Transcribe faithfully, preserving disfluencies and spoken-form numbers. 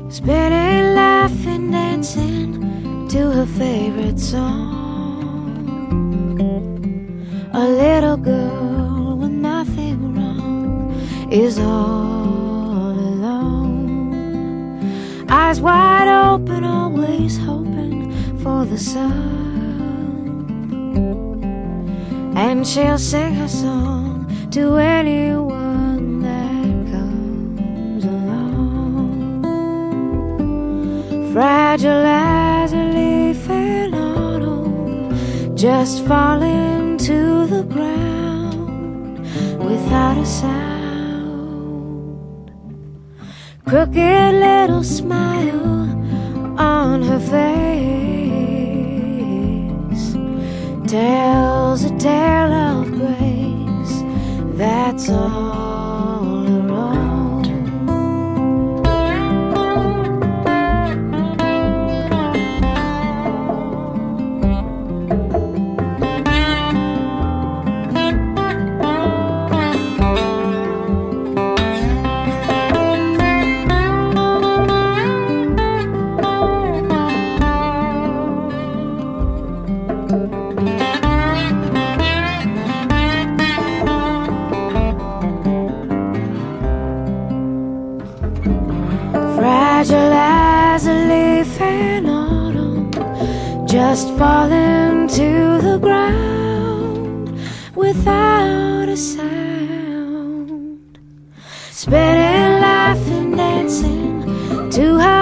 spinning, laughing, dancing to her favorite song. A little girl with nothing wrong is all alone, eyes wide open, always hoping for the sun. And she'll sing her song to anyone that comes along. Fragile as a leaf in autumn, just falling to the ground without a sound. Crooked little smile on her face tells a tale of grace, that's all her own. Fragile as a leaf in autumn, just falling to the ground without a sound. Spinning, laughing, dancing to her